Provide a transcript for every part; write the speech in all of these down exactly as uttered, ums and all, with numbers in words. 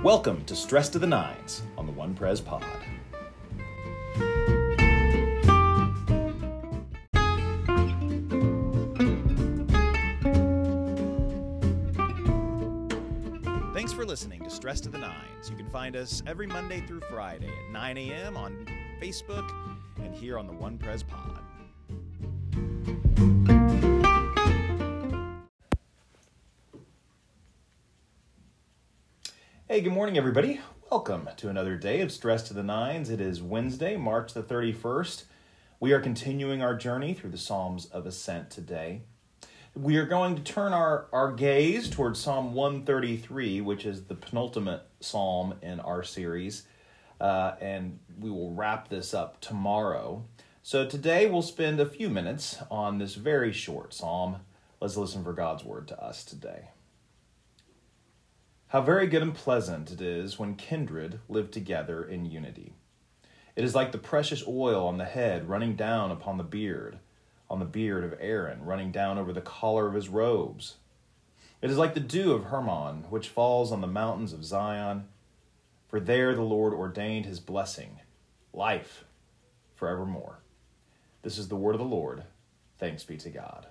Welcome to Stress to the Nines on the One Pres Pod. Thanks for listening to Stress to the Nines. You can find us every Monday through Friday at nine a.m. on Facebook and here on the One Pres Pod. Hey, good morning, everybody. Welcome to another day of Stress to the Nines. It is Wednesday, March the thirty-first. We are continuing our journey through the Psalms of Ascent today. We are going to turn our, our gaze towards Psalm one thirty-three, which is the penultimate psalm in our series, uh, and we will wrap this up tomorrow. So today we'll spend a few minutes on this very short psalm. Let's listen for God's word to us today. How very good and pleasant it is when kindred live together in unity. It is like the precious oil on the head running down upon the beard, on the beard of Aaron, running down over the collar of his robes. It is like the dew of Hermon, which falls on the mountains of Zion. For there the Lord ordained his blessing, life forevermore. This is the word of the Lord. Thanks be to God.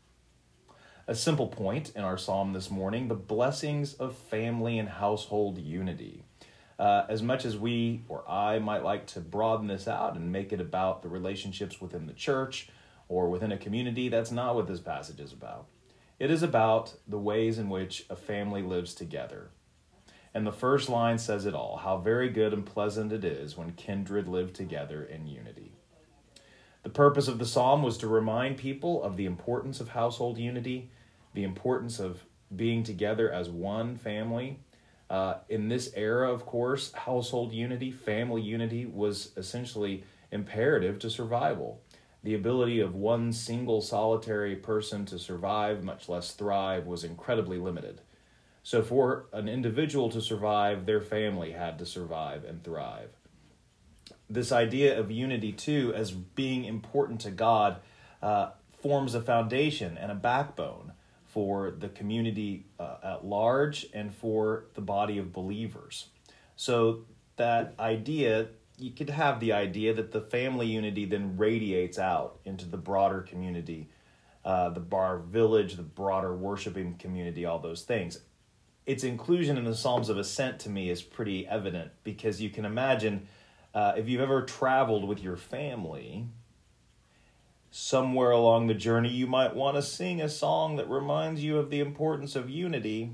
A simple point in our psalm this morning, the blessings of family and household unity. Uh, as much as we or I might like to broaden this out and make it about the relationships within the church or within a community, that's not what this passage is about. It is about the ways in which a family lives together. And the first line says it all, how very good and pleasant it is when kindred live together in unity. The purpose of the psalm was to remind people of the importance of household unity, the importance of being together as one family. Uh, in this era, of course, household unity, family unity was essentially imperative to survival. The ability of one single solitary person to survive, much less thrive, was incredibly limited. So for an individual to survive, their family had to survive and thrive. This idea of unity, too, as being important to God, uh, forms a foundation and a backbone for the community uh, at large and for the body of believers. So that idea, you could have the idea that the family unity then radiates out into the broader community, uh, the bar village, the broader worshiping community, all those things. Its inclusion in the Psalms of Ascent to me is pretty evident because you can imagine Uh, if you've ever traveled with your family, somewhere along the journey you might want to sing a song that reminds you of the importance of unity.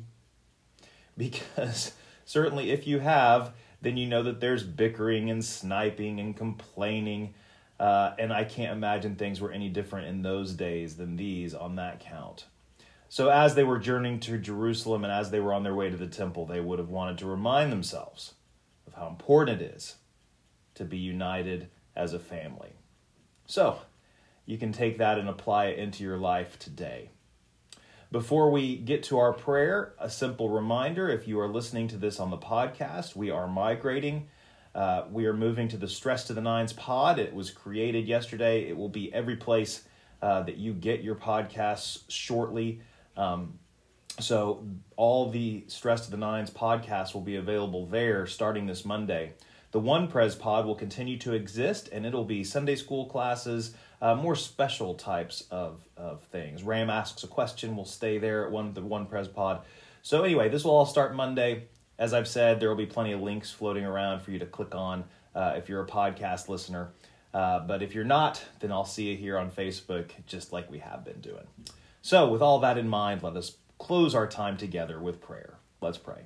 Because certainly if you have, then you know that there's bickering and sniping and complaining. Uh, and I can't imagine things were any different in those days than these on that count. So as they were journeying to Jerusalem and as they were on their way to the temple, they would have wanted to remind themselves of how important it is to be united as a family. So, you can take that and apply it into your life today. Before we get to our prayer, a simple reminder, if you are listening to this on the podcast, we are migrating. Uh, we are moving to the Stress to the Nines pod. It was created yesterday. It will be every place uh, that you get your podcasts shortly. Um, so, all the Stress to the Nines podcasts will be available there starting this Monday. The One Pres Pod will continue to exist, and it'll be Sunday school classes, uh, more special types of, of things. Ram Asks a Question will stay there at one the One Pres Pod. So anyway, this will all start Monday. As I've said, there will be plenty of links floating around for you to click on uh, if you're a podcast listener. Uh, but if you're not, then I'll see you here on Facebook, just like we have been doing. So with all that in mind, let us close our time together with prayer. Let's pray.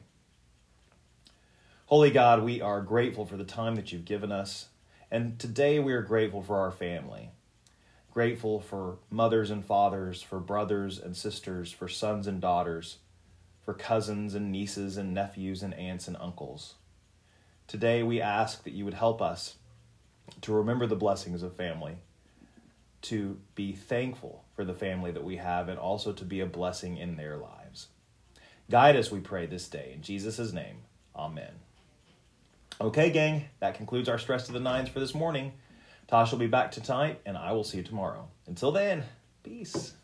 Holy God, we are grateful for the time that you've given us, and today we are grateful for our family. Grateful for mothers and fathers, for brothers and sisters, for sons and daughters, for cousins and nieces and nephews and aunts and uncles. Today we ask that you would help us to remember the blessings of family, to be thankful for the family that we have, and also to be a blessing in their lives. Guide us, we pray, this day. In Jesus' name, amen. Okay, gang, that concludes our Stress to the Nines for this morning. Tosh will be back tonight, and I will see you tomorrow. Until then, peace.